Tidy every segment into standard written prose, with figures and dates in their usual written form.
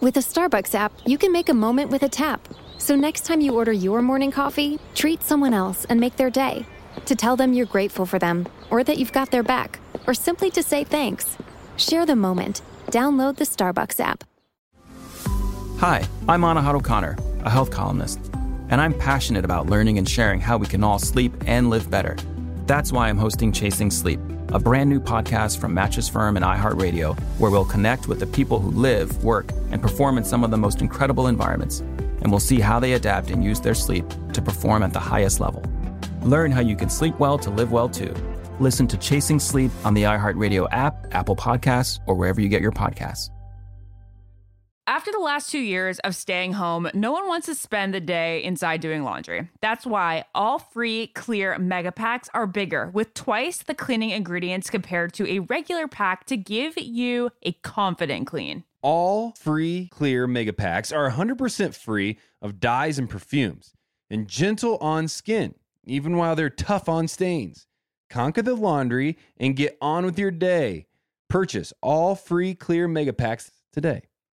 With the Starbucks app, you can make a moment with a tap. So next time you order your morning coffee, treat someone else and make their day. To tell them you're grateful for them, or that you've got their back, or simply to say thanks. Share the moment. Download the Starbucks app. Hi, I'm Anahad O'Connor, a health columnist, and I'm passionate about learning and sharing how we can all sleep and live better. That's why I'm hosting Chasing Sleep, a brand new podcast from Mattress Firm and iHeartRadio, where we'll connect with the people who live, work, and perform in some of the most incredible environments, and we'll see how they adapt and use their sleep to perform at the highest level. Learn how you can sleep well to live well too. Listen to Chasing Sleep on the iHeartRadio app, Apple Podcasts, or wherever you get your podcasts. After the last 2 years of staying home, no one wants to spend the day inside doing laundry. That's why all free clear mega packs are bigger, with twice the cleaning ingredients compared to a regular pack to give you a confident clean. All free clear mega packs are 100% free of dyes and perfumes and gentle on skin, even while they're tough on stains. Conquer the laundry and get on with your day. Purchase all free clear mega packs today.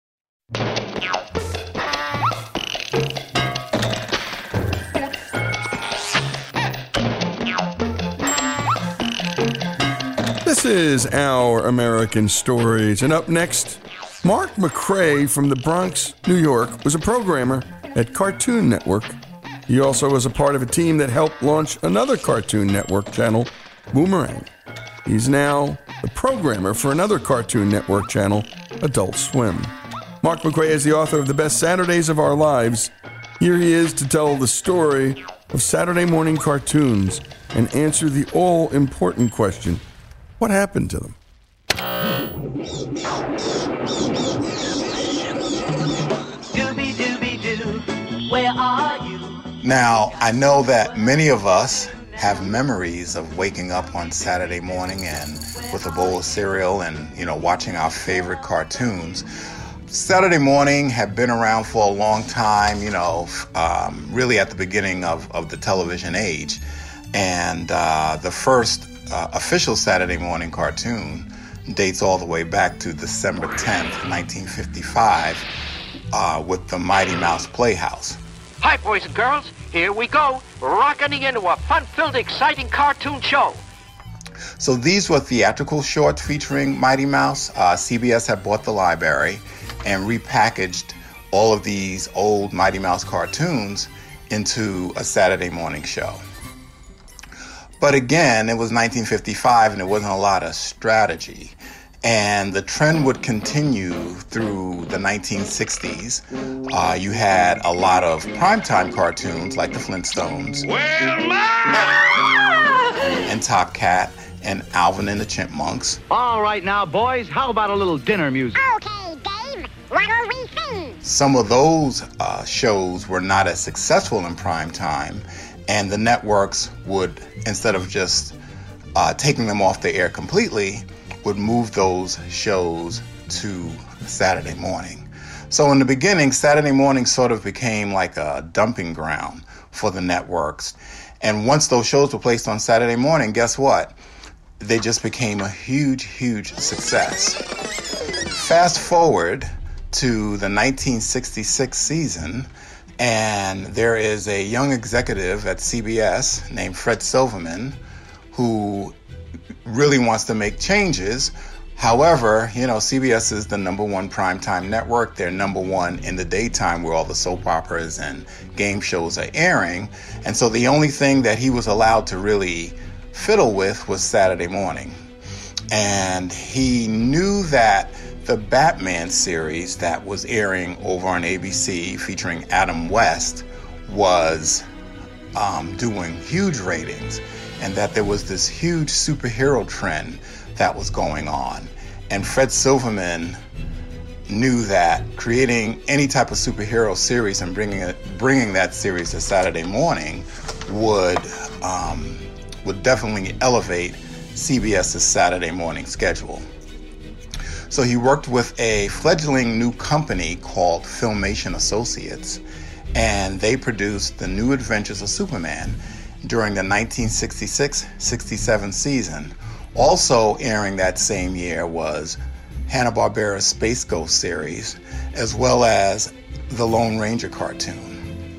This is Our American Stories, and up next, Mark McCray from the Bronx, New York, was a programmer at Cartoon Network. He also was a part of a team that helped launch another Cartoon Network channel, Boomerang. He's now the programmer for another Cartoon Network channel, Adult Swim. Mark McCray is the author of The Best Saturdays of Our Lives. Here he is to tell the story of Saturday morning cartoons and answer the all-important question, what happened to them? Dooby-dooby-doo, where are you? Now, I know that many of us have memories of waking up on Saturday morning and with a bowl of cereal and, watching our favorite cartoons. Saturday morning had been around for a long time, really at the beginning of the television age. And the first official Saturday morning cartoon dates all the way back to December 10th, 1955, with the Mighty Mouse Playhouse. Hi, boys and girls. Here we go, rocketing into a fun-filled, exciting cartoon show. So these were theatrical shorts featuring Mighty Mouse. CBS had bought the library and repackaged all of these old Mighty Mouse cartoons into a Saturday morning show. But again, it was 1955 and there wasn't a lot of strategy. And the trend would continue through the 1960s. You had a lot of primetime cartoons like the Flintstones, and Top Cat, and Alvin and the Chipmunks. All right now, boys, how about a little dinner music? Okay, Dave, what'll we sing? Some of those shows were not as successful in prime time, and the networks would, instead of just taking them off the air completely, would move those shows to Saturday morning. So in the beginning, Saturday morning sort of became like a dumping ground for the networks. And once those shows were placed on Saturday morning, guess what? They just became a huge, huge success. Fast forward to the 1966 season, and there is a young executive at CBS named Fred Silverman who really wants to make changes. However, CBS is the number one primetime network. They're number one in the daytime where all the soap operas and game shows are airing. And so the only thing that he was allowed to really fiddle with was Saturday morning. And he knew that the Batman series that was airing over on ABC featuring Adam West was doing huge ratings, and that there was this huge superhero trend that was going on. And Fred Silverman knew that creating any type of superhero series and bringing that series to Saturday morning would definitely elevate CBS's Saturday morning schedule. So he worked with a fledgling new company called Filmation Associates, and they produced The New Adventures of Superman during the 1966-67 season. Also airing that same year was Hanna-Barbera Space Ghost series, as well as the Lone Ranger cartoon.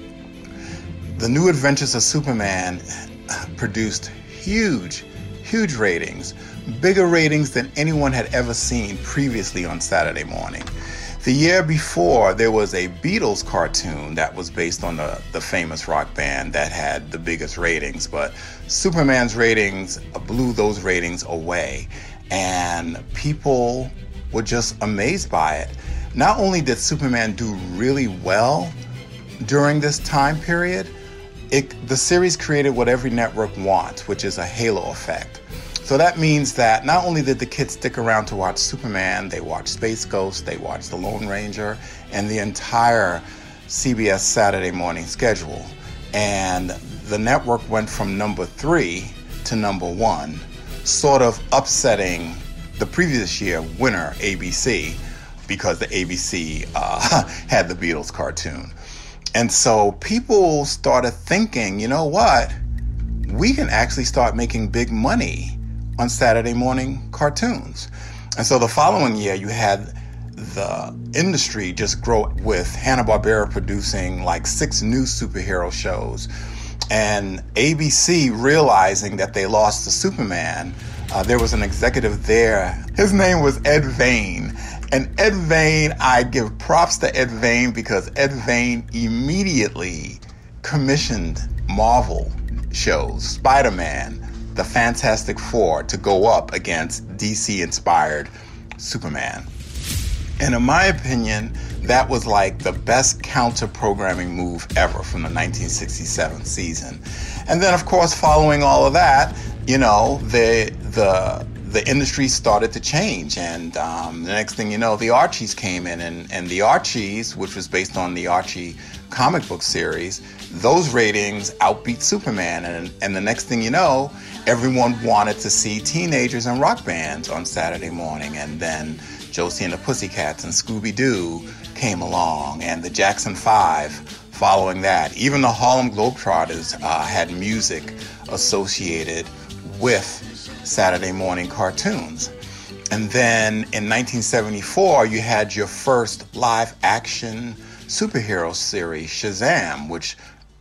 The New Adventures of Superman produced huge ratings, bigger ratings than anyone had ever seen previously on Saturday morning. The year before, there was a Beatles cartoon that was based on the famous rock band that had the biggest ratings, but Superman's ratings blew those ratings away, and people were just amazed by it. Not only did Superman do really well during this time period, the series created what every network wants, which is a halo effect. So that means that not only did the kids stick around to watch Superman, they watched Space Ghost, they watched The Lone Ranger, and the entire CBS Saturday morning schedule. And the network went from number 3 to number 1, sort of upsetting the previous year winner, ABC, because the ABC had the Beatles cartoon. And so people started thinking, you know what? We can actually start making big money on Saturday morning cartoons. And so the following year, you had the industry just grow with Hanna-Barbera producing like 6 new superhero shows. And ABC realizing that they lost to Superman, there was an executive there. His name was Ed Vane. And Ed Vane, I give props to Ed Vane because Ed Vane immediately commissioned Marvel shows, Spider-Man, the Fantastic Four, to go up against DC-inspired Superman. And in my opinion, that was like the best counter-programming move ever from the 1967 season. And then, of course, following all of that, you know, the industry started to change. And the next thing you know, the Archies came in. And the Archies, which was based on the Archie comic book series, those ratings outbeat Superman. And the next thing you know, everyone wanted to see teenagers and rock bands on Saturday morning. And then Josie and the Pussycats and Scooby-Doo came along, and the Jackson 5 following that. Even the Harlem Globetrotters had music associated with Saturday morning cartoons. And then in 1974, you had your first live-action superhero series, Shazam, which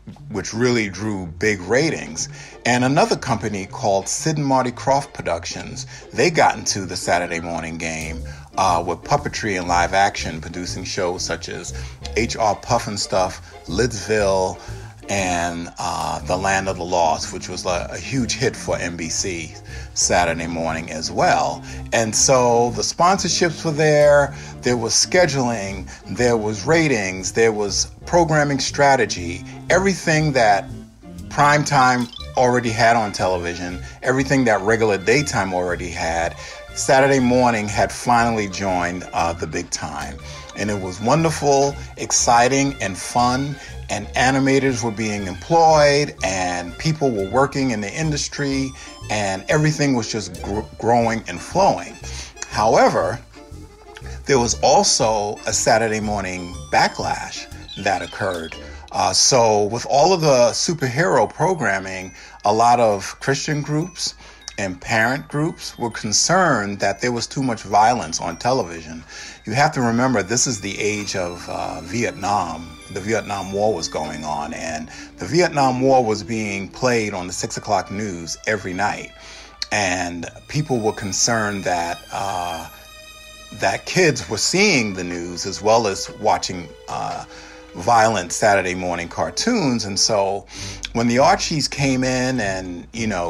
really drew big ratings. And another company called Sid and Marty Krofft Productions, they got into the Saturday morning game with puppetry and live action, producing shows such as H.R. Pufnstuf, Lidsville, and The Land of the Lost, which was a huge hit for NBC Saturday morning as well. And so the sponsorships were there was scheduling, there was ratings, there was programming strategy, everything that primetime already had on television, everything that regular daytime already had. Saturday morning had finally joined the big time. And it was wonderful, exciting, and fun. And animators were being employed, and people were working in the industry, and everything was just growing and flowing. However, there was also a Saturday morning backlash that occurred. So with all of the superhero programming, a lot of Christian groups and parent groups were concerned that there was too much violence on television. You have to remember, this is the age of Vietnam. The Vietnam War was going on, and the Vietnam War was being played on the 6 o'clock news every night. And people were concerned that that kids were seeing the news as well as watching violent Saturday morning cartoons. And so when the Archies came in and,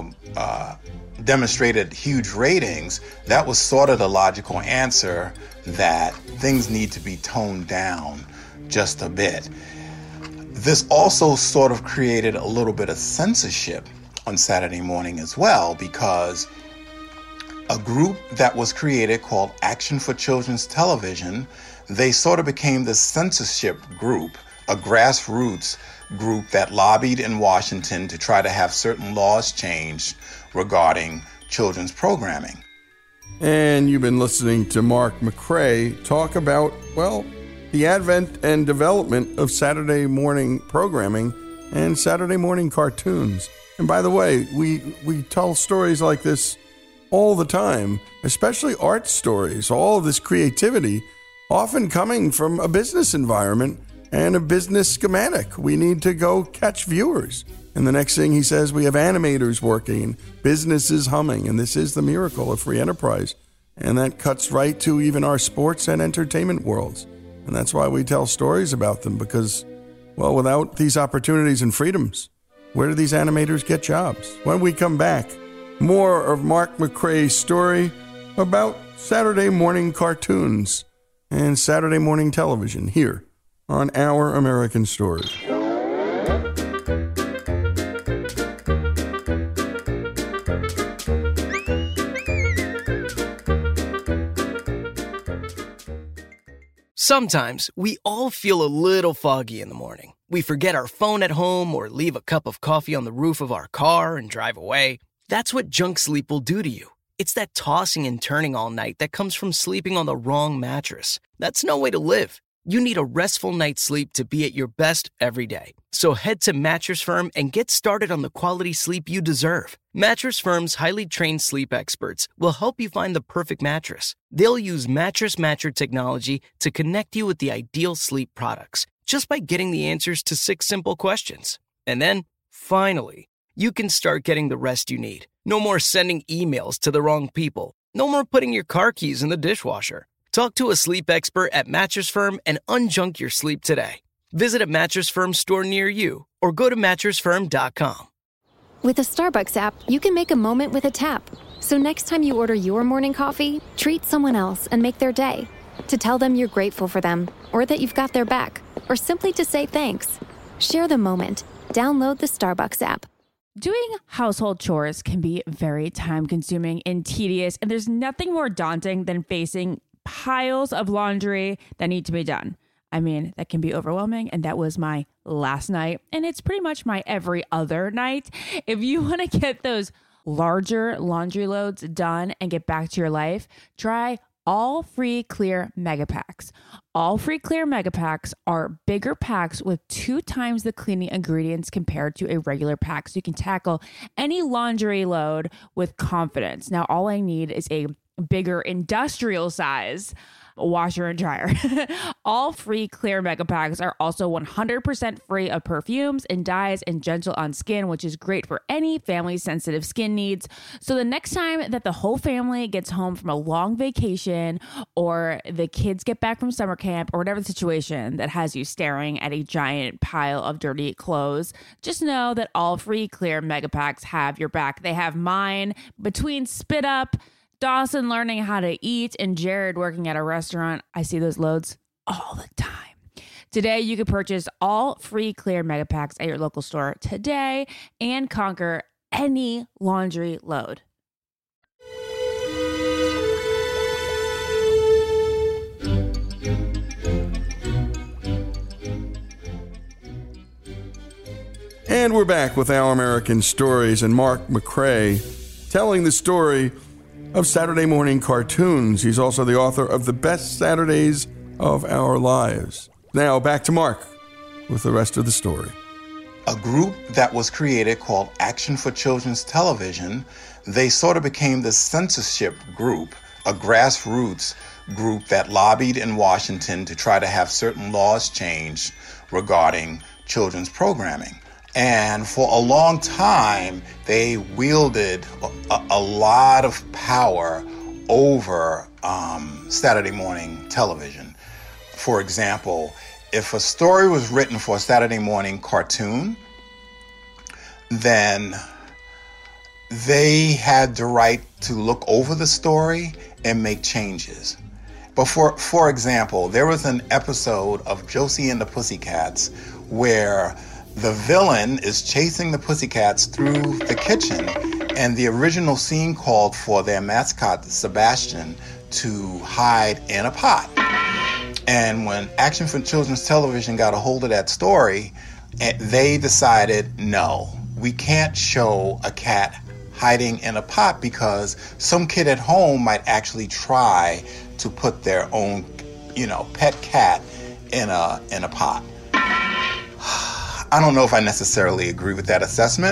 demonstrated huge ratings, that was sort of the logical answer that things need to be toned down just a bit. This also sort of created a little bit of censorship on Saturday morning as well, because a group that was created called Action for Children's Television, they sort of became the censorship group, a grassroots group that lobbied in Washington to try to have certain laws changed regarding children's programming. And you've been listening to Mark McCray talk about, the advent and development of Saturday morning programming and Saturday morning cartoons. And by the way, we tell stories like this all the time, especially art stories, all of this creativity, often coming from a business environment and a business schematic. We need to go catch viewers. And the next thing he says, we have animators working, businesses humming, and this is the miracle of free enterprise. And that cuts right to even our sports and entertainment worlds. And that's why we tell stories about them, because, well, without these opportunities and freedoms, where do these animators get jobs? When we come back, more of Mark McCrae's story about Saturday morning cartoons and Saturday morning television here on Our American Story. Sometimes we all feel a little foggy in the morning. We forget our phone at home or leave a cup of coffee on the roof of our car and drive away. That's what junk sleep will do to you. It's that tossing and turning all night that comes from sleeping on the wrong mattress. That's no way to live. You need a restful night's sleep to be at your best every day. So head to Mattress Firm and get started on the quality sleep you deserve. Mattress Firm's highly trained sleep experts will help you find the perfect mattress. They'll use Mattress Matcher technology to connect you with the ideal sleep products, just by getting the answers to 6 simple questions. And then, finally, you can start getting the rest you need. No more sending emails to the wrong people. No more putting your car keys in the dishwasher. Talk to a sleep expert at Mattress Firm and unjunk your sleep today. Visit a Mattress Firm store near you or go to mattressfirm.com. With the Starbucks app, you can make a moment with a tap. So next time you order your morning coffee, treat someone else and make their day. To tell them you're grateful for them, or that you've got their back, or simply to say thanks. Share the moment. Download the Starbucks app. Doing household chores can be very time-consuming and tedious, and there's nothing more daunting than facing piles of laundry that need to be done. I mean, that can be overwhelming, and that was my last night, and it's pretty much my every other night. If you want to get those larger laundry loads done and get back to your life, try All Free Clear Mega Packs. All Free Clear Mega Packs are bigger packs with 2 times the cleaning ingredients compared to a regular pack, so you can tackle any laundry load with confidence. Now, all I need is a bigger industrial size washer and dryer. All Free Clear Mega Packs are also 100% free of perfumes and dyes and gentle on skin, which is great for any family sensitive skin needs. So the next time that the whole family gets home from a long vacation, or the kids get back from summer camp, or whatever the situation that has you staring at a giant pile of dirty clothes, just know that All Free Clear Mega Packs have your back. They have mine. Between Spit Up, Dawson learning how to eat, and Jared working at a restaurant, I see those loads all the time. Today, you can purchase All Free Clear Mega Packs at your local store today and conquer any laundry load. And we're back with Our American Stories and Mark McCrae telling the story of Saturday morning cartoons. He's also the author of The Best Saturdays of Our Lives. Now, back to Mark with the rest of the story. A group that was created called Action for Children's Television, they sort of became the censorship group, a grassroots group that lobbied in Washington to try to have certain laws changed regarding children's programming. And for a long time, they wielded a lot of power over Saturday morning television. For example, if a story was written for a Saturday morning cartoon, then they had the right to look over the story and make changes. But for example, there was an episode of Josie and the Pussycats where the villain is chasing the Pussycats through the kitchen, and the original scene called for their mascot, Sebastian, to hide in a pot. And when Action for Children's Television got a hold of that story, they decided, no, we can't show a cat hiding in a pot because some kid at home might actually try to put their own, pet cat in a pot. I don't know if I necessarily agree with that assessment,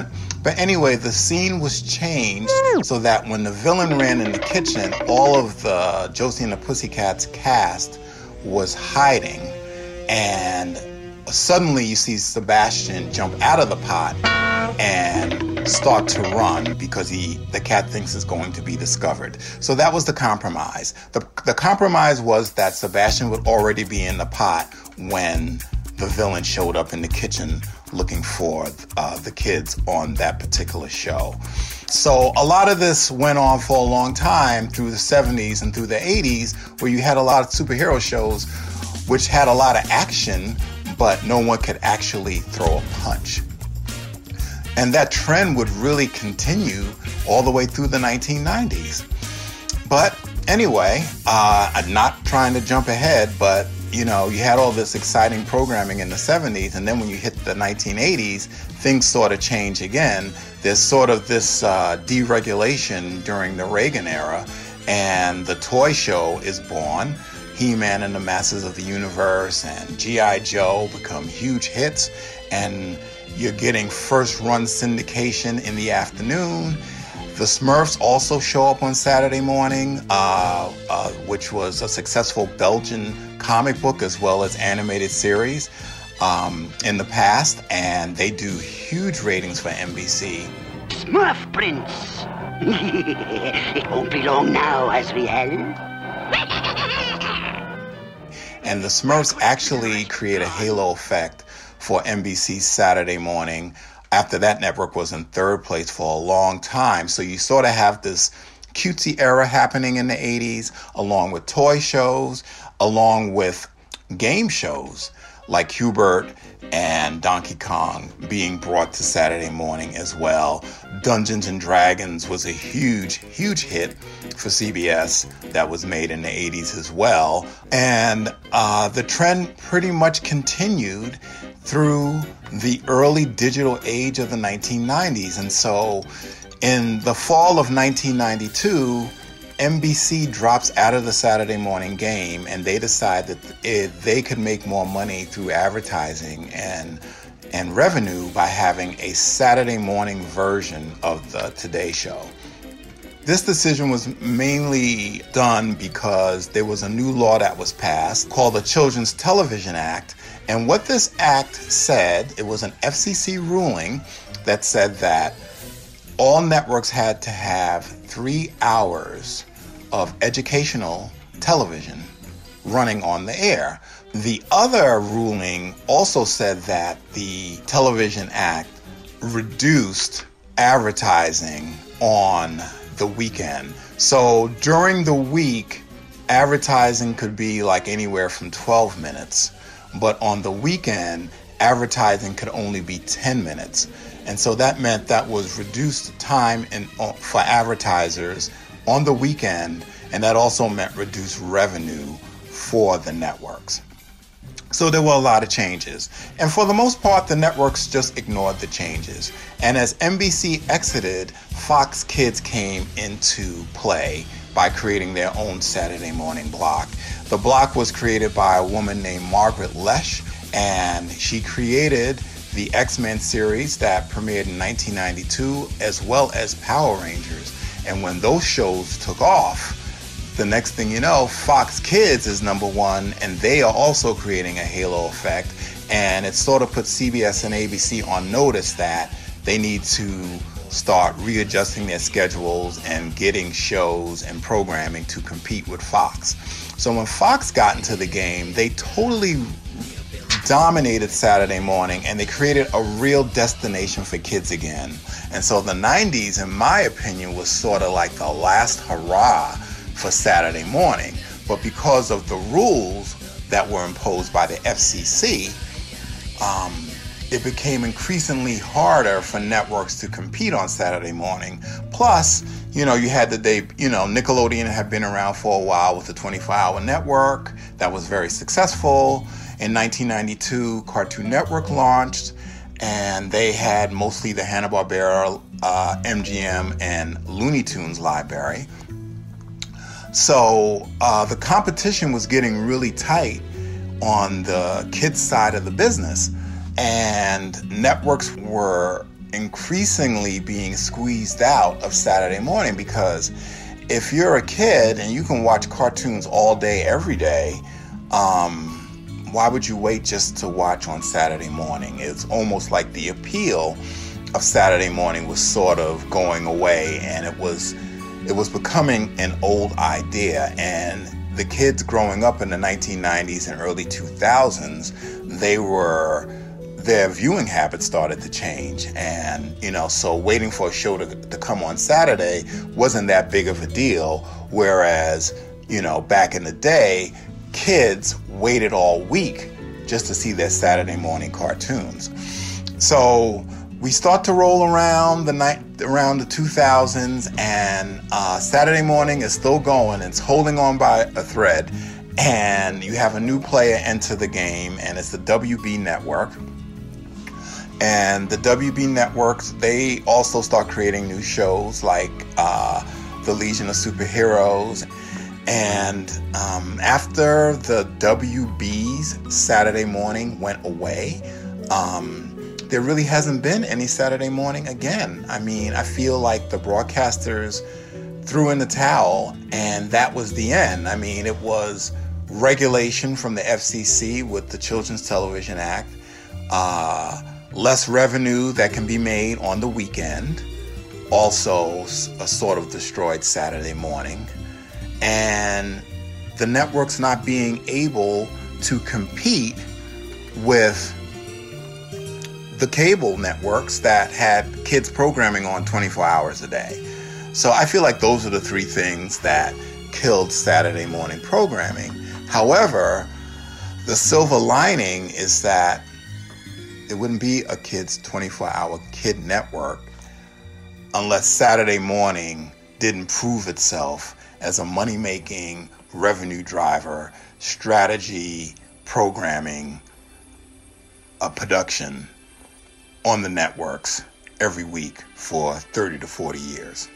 But anyway, the scene was changed so that when the villain ran in the kitchen, all of the Josie and the Pussycats cast was hiding. And suddenly you see Sebastian jump out of the pot and start to run because the cat thinks it's going to be discovered. So that was the compromise. The compromise was that Sebastian would already be in the pot when the villain showed up in the kitchen looking for the kids on that particular show. So a lot of this went on for a long time through the 70s and through the 80s, where you had a lot of superhero shows which had a lot of action, but no one could actually throw a punch. And that trend would really continue all the way through the 1990s. But anyway, I'm not trying to jump ahead, but you had all this exciting programming in the 70s, and then when you hit the 1980s, things sort of change again. There's sort of this deregulation during the Reagan era, and the toy show is born. He-Man and the Masters of the Universe and G.I. Joe become huge hits, and you're getting first-run syndication in the afternoon. The Smurfs also show up on Saturday morning, which was a successful Belgian comic book as well as animated series in the past, and they do huge ratings for NBC. Smurf Prince! It won't be long now, Azriel. And the Smurfs actually create a halo effect for NBC's Saturday morning. After that network was in third place for a long time. So you sort of have this cutesy era happening in the 80s, along with toy shows, along with game shows like Hubert and Donkey Kong being brought to Saturday morning as well. Dungeons and Dragons was a huge, huge hit for CBS that was made in the 80s as well. And the trend pretty much continued through the early digital age of the 1990s. And so in the fall of 1992, NBC drops out of the Saturday morning game, and they decide that they could make more money through advertising and revenue by having a Saturday morning version of the Today Show. This decision was mainly done because there was a new law that was passed called the Children's Television Act. And what this act said, it was an FCC ruling that said that all networks had to have 3 hours of educational television running on the air. The other ruling also said that the Television Act reduced advertising on the weekend. So during the week, advertising could be like anywhere from 12 minutes, but on the weekend, advertising could only be 10 minutes. And so that meant that was reduced time for advertisers on the weekend, and that also meant reduced revenue for the networks. So there were a lot of changes. And for the most part, the networks just ignored the changes. And as NBC exited, Fox Kids came into play by creating their own Saturday morning block. The block was created by a woman named Margaret Lesh, and she created the X-Men series that premiered in 1992, as well as Power Rangers. And when those shows took off, the next thing you know, Fox Kids is number one, and they are also creating a halo effect. And it sort of put CBS and ABC on notice that they need to start readjusting their schedules and getting shows and programming to compete with Fox. So when Fox got into the game, they totally dominated Saturday morning, and they created a real destination for kids again. And so the 90s, in my opinion, was sort of like the last hurrah for Saturday morning. But because of the rules that were imposed by the FCC, it became increasingly harder for networks to compete on Saturday morning. Plus, you had Nickelodeon had been around for a while with the 24-hour network that was very successful. In 1992, Cartoon Network launched, and they had mostly the Hanna-Barbera, MGM, and Looney Tunes library. So the competition was getting really tight on the kids side of the business, and networks were increasingly being squeezed out of Saturday morning, because if you're a kid and you can watch cartoons all day, every day, why would you wait just to watch on Saturday morning? It's almost like the appeal of Saturday morning was sort of going away, and it was becoming an old idea. And the kids growing up in the 1990s and early 2000s, their viewing habits started to change. And, so waiting for a show to come on Saturday wasn't that big of a deal. Whereas, back in the day, kids waited all week just to see their Saturday morning cartoons. So we start to roll around the 2000s, and Saturday morning is still going. It's holding on by a thread, and you have a new player enter the game, and it's the WB Network. And the WB Networks, they also start creating new shows like The Legion of Superheroes. And after the WB's Saturday morning went away, there really hasn't been any Saturday morning again. I mean, I feel like the broadcasters threw in the towel, and that was the end. I mean, it was regulation from the FCC with the Children's Television Act, less revenue that can be made on the weekend, also a sort of destroyed Saturday morning, and the networks not being able to compete with the cable networks that had kids programming on 24 hours a day. So I feel like those are the three things that killed Saturday morning programming. However, the silver lining is that it wouldn't be a kids 24-hour kid network unless Saturday morning didn't prove itself as a money-making, revenue driver, strategy, programming, a production on the networks every week for 30 to 40 years.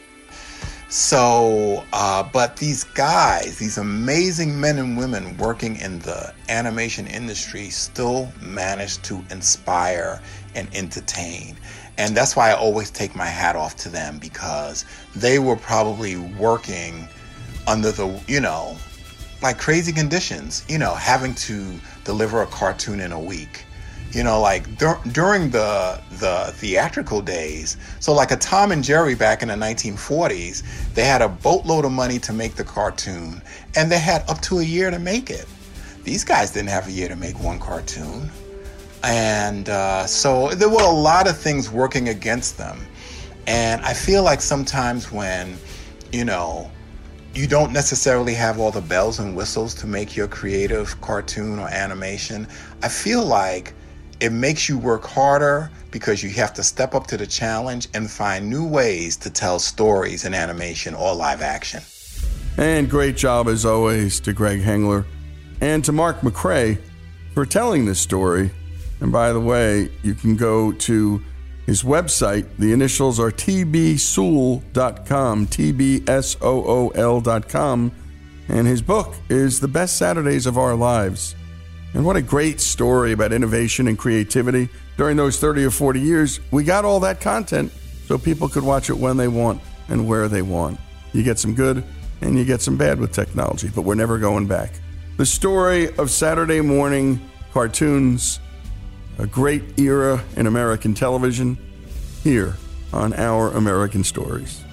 So, but these guys, these amazing men and women working in the animation industry still manage to inspire and entertain. And that's why I always take my hat off to them, because they were probably working under the, like crazy conditions, having to deliver a cartoon in a week. Like during the theatrical days, so like a Tom and Jerry back in the 1940s, they had a boatload of money to make the cartoon, and they had up to a year to make it. These guys didn't have a year to make one cartoon. And so there were a lot of things working against them. And I feel like sometimes when, you don't necessarily have all the bells and whistles to make your creative cartoon or animation, I feel like it makes you work harder because you have to step up to the challenge and find new ways to tell stories in animation or live action. And great job, as always, to Greg Hengler and to Mark McCrae for telling this story. And by the way, you can go to his website. The initials are tbsool.com, tbsool.com. And his book is The Best Saturdays of Our Lives. And what a great story about innovation and creativity. During those 30 or 40 years, we got all that content so people could watch it when they want and where they want. You get some good and you get some bad with technology, but we're never going back. The story of Saturday morning cartoons, a great era in American television, here on Our American Stories.